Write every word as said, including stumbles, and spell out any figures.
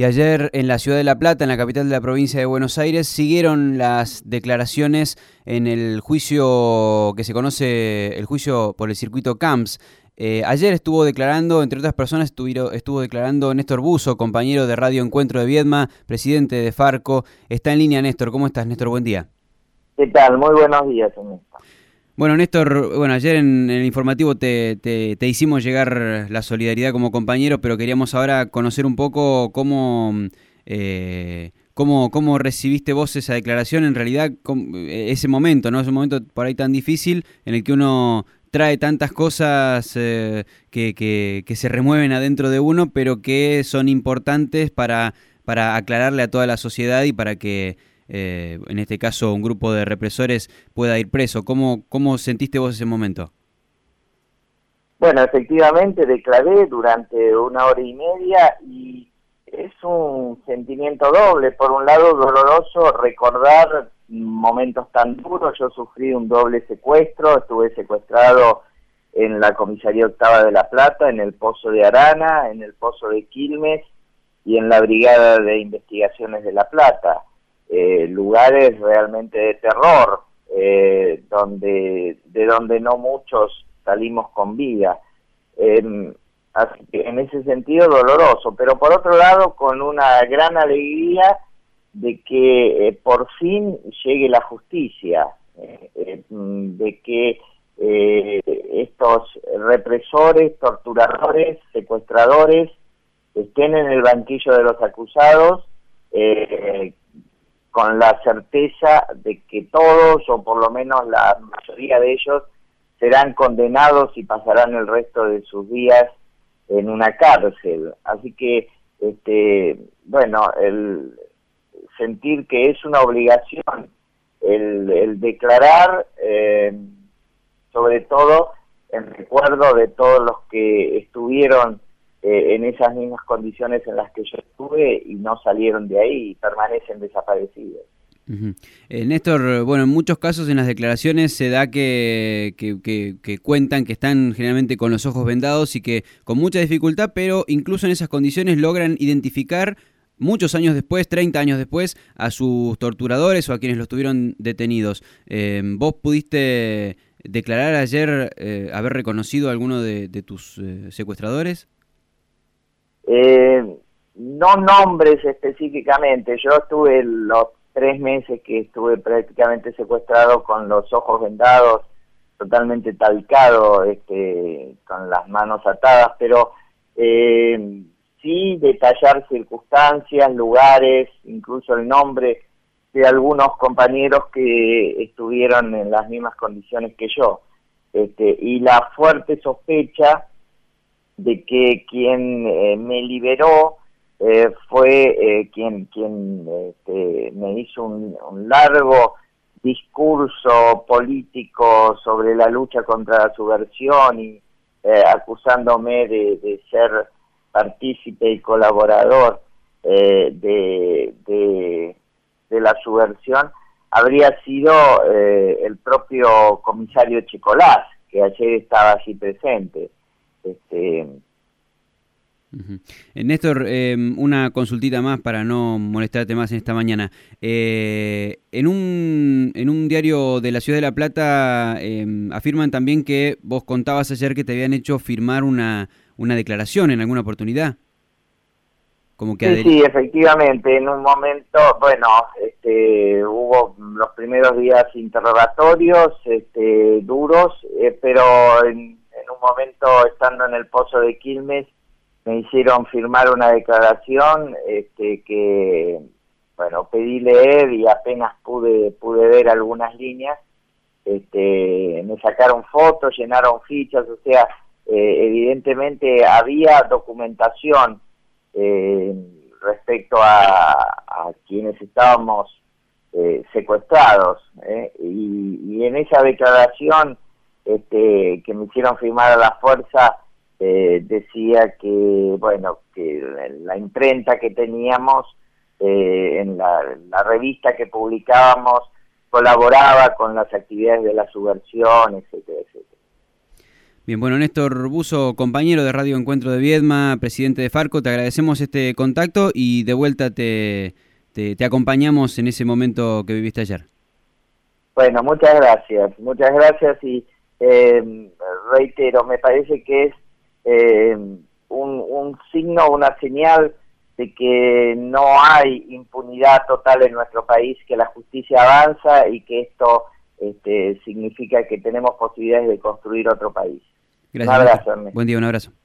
Y ayer en la ciudad de La Plata, en la capital de la provincia de Buenos Aires, siguieron las declaraciones en el juicio que se conoce, el juicio por el circuito Camps. Eh, ayer estuvo declarando, entre otras personas, estuvo, estuvo declarando Néstor Buzo, compañero de Radio Encuentro de Viedma, presidente de Farco. Está en línea Néstor. ¿Cómo estás, Néstor? Buen día. ¿Qué tal? Muy buenos días, Ernesto. Bueno, Néstor, bueno, ayer en, en el informativo te, te, te hicimos llegar la solidaridad como compañero, pero queríamos ahora conocer un poco cómo, eh, cómo, cómo recibiste vos esa declaración, en realidad cómo, ese momento, ¿no? Es un momento por ahí tan difícil en el que uno trae tantas cosas eh, que, que, que se remueven adentro de uno, pero que son importantes para, para aclararle a toda la sociedad y para que Eh, en este caso un grupo de represores pueda ir preso. ¿Cómo, cómo sentiste vos ese momento? Bueno, efectivamente declaré durante una hora y media y es un sentimiento doble. Por un lado, doloroso recordar momentos tan duros. Yo sufrí un doble secuestro, estuve secuestrado en la comisaría octava de La Plata, en el Pozo de Arana, en el Pozo de Quilmes y en la Brigada de Investigaciones de La Plata. Eh, lugares realmente de terror, eh, donde de donde no muchos salimos con vida. Eh, así que en ese sentido doloroso, pero por otro lado con una gran alegría de que eh, por fin llegue la justicia, eh, eh, de que eh, estos represores, torturadores, secuestradores estén en el banquillo de los acusados, eh, con la certeza de que todos, o por lo menos la mayoría de ellos, serán condenados y pasarán el resto de sus días en una cárcel. Así que, este, bueno, el sentir que es una obligación el, el declarar, eh, sobre todo en recuerdo de todos los que estuvieron Eh, en esas mismas condiciones en las que yo estuve y no salieron de ahí y permanecen desaparecidos. Uh-huh. Eh, Néstor, bueno, en muchos casos en las declaraciones se da que, que, que, que cuentan que están generalmente con los ojos vendados y que con mucha dificultad, pero incluso en esas condiciones logran identificar muchos años después, treinta años después, a sus torturadores o a quienes los tuvieron detenidos. Eh, ¿Vos pudiste declarar ayer eh, haber reconocido a alguno de, de tus eh, secuestradores? Eh, no nombres específicamente. Yo estuve los tres meses que estuve prácticamente secuestrado con los ojos vendados, totalmente talcado, este, con las manos atadas, pero eh, sí detallar circunstancias, lugares, incluso el nombre de algunos compañeros que estuvieron en las mismas condiciones que yo, este, y la fuerte sospecha de que quien eh, me liberó eh, fue eh, quien quien este, me hizo un, un largo discurso político sobre la lucha contra la subversión y eh, acusándome de, de ser partícipe y colaborador eh, de, de, de la subversión, habría sido eh, el propio comisario Checolás, que ayer estaba allí presente. Este... Uh-huh. Eh, Néstor, eh, una consultita más para no molestarte más en esta mañana. Eh, en un en un diario de la ciudad de La Plata eh, afirman también que vos contabas ayer que te habían hecho firmar una una declaración en alguna oportunidad. Como que sí, adel... sí, efectivamente, en un momento, bueno, este, hubo los primeros días interrogatorios este, duros, eh, pero en en un momento, estando en el Pozo de Quilmes, me hicieron firmar una declaración este, que, bueno, pedí leer y apenas pude pude ver algunas líneas. Este, me sacaron fotos, llenaron fichas, o sea, eh, evidentemente había documentación eh, respecto a, a quienes estábamos eh, secuestrados, eh, y, y en esa declaración Este, que me hicieron firmar a la fuerza, eh, decía que, bueno, que la imprenta que teníamos, eh, en la, la revista que publicábamos, colaboraba con las actividades de la subversión, etcétera, etcétera. Bien, bueno, Néstor Buzo, compañero de Radio Encuentro de Viedma, presidente de Farco, te agradecemos este contacto y de vuelta te, te, te acompañamos en ese momento que viviste ayer. Bueno, muchas gracias, muchas gracias y eh, reitero, me parece que es eh, un, un signo, una señal de que no hay impunidad total en nuestro país, que la justicia avanza y que esto este, significa que tenemos posibilidades de construir otro país. Gracias. Un abrazo, Ernesto. Buen día, un abrazo.